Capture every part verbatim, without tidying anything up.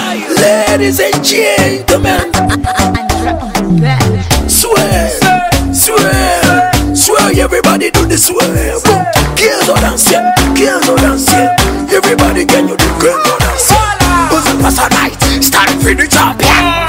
Ladies and gentlemen, swear, swear, swear, everybody do the swear. Girls are dancing, girls are dancing. Everybody can you do girls are dancing. Who's the pass a night? Start for the champion.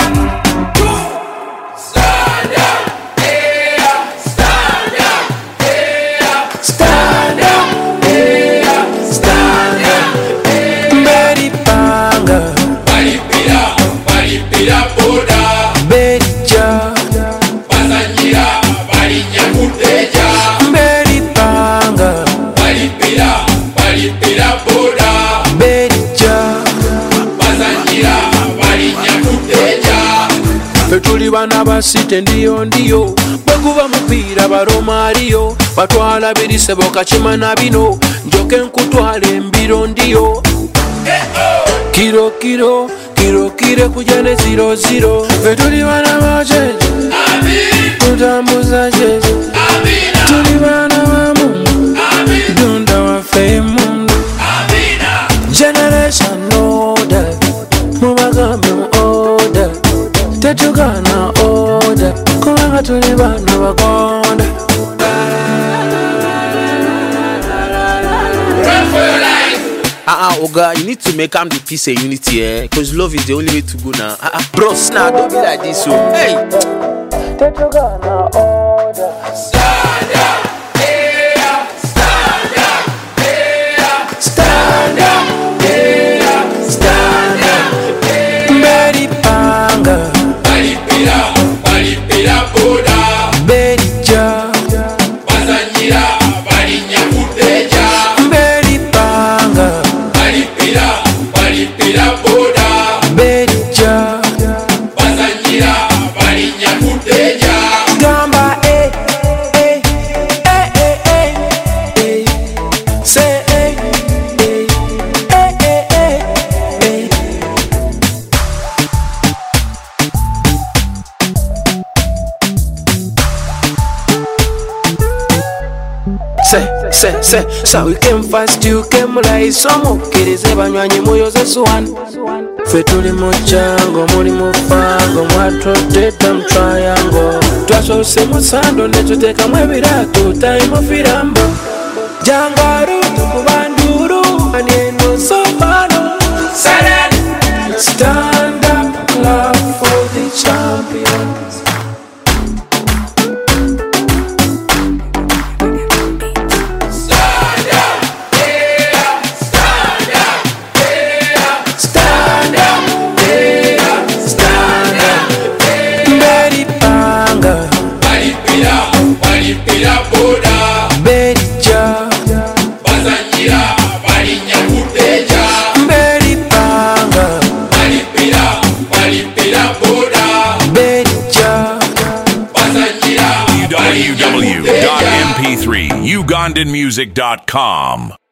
Stand up, hey up, stand up, hey up, stand up, hey up, stand up, hey up. Betty Panga, Bari Pira, Bari Pira Boda, Betty Ja, Pasanyira, Bari Nyakuteja, Betty Panga, Bari Pira, Bari Pira Boda, Betty Ja, Pasanyira, Bari Nyakuteja. Fetuli bana basite ndiyo ndiyo bweguba mupiira baromaariyo batwala birisebo kachimana bino njoke nkutwala embiro ndiyo kiro kiro kiro kire kuja ne zero zero fetuli bana bajeje tutambuza jeje tuli bana ba Mungu dunda wafe mundu generation order mubagambe mu order tetugana order kubanga tuli bana bagonda. Ah, uh-uh, Oga, you need to make am the peace and unity, eh? Because love is the only way to go now. Ah, uh-uh. Bros, now don't be like this, so hey. Tetugana order. Stand up, hey up, stand up, hey up, stand up, hey up, stand up, hey up. Betty Panga, Bari Pira, Bari Pira Boda, Betty Ja, Pasanyira, Bari Nyakuteja, Betty Panga, Bari Pira, Bari Pira Boda, Betty Ja, Pasanyira, Bari Nyakuteja. Gamba eh eh eh eh eh eh say eh eh eh eh eh eh. Say, say, say, so we came fast, you came right. Some kirize banywanyi muyoze swan. Fe tuli mu jango, muri mu fango, mwatoteta mu triangle. Twasose mu sando ne tuteka mu ebirato, time of firambo. Jangaru tukubanduru, anieno sofano. Stand up, clap for the champions. Stand up, hey up, stand up, hey up, Stand up, hey up, stand up, hey up. Betty Panga, Bari Pira, Bari Pira Boda, Betty Ja, Pasanyira, Bari Nyakuteja, Betty Panga, Bari Pira, Bari Pira Boda, Betty Ja. Pasanyira, Bari w w w dot Nyakuteja. m p three ugandan music dot com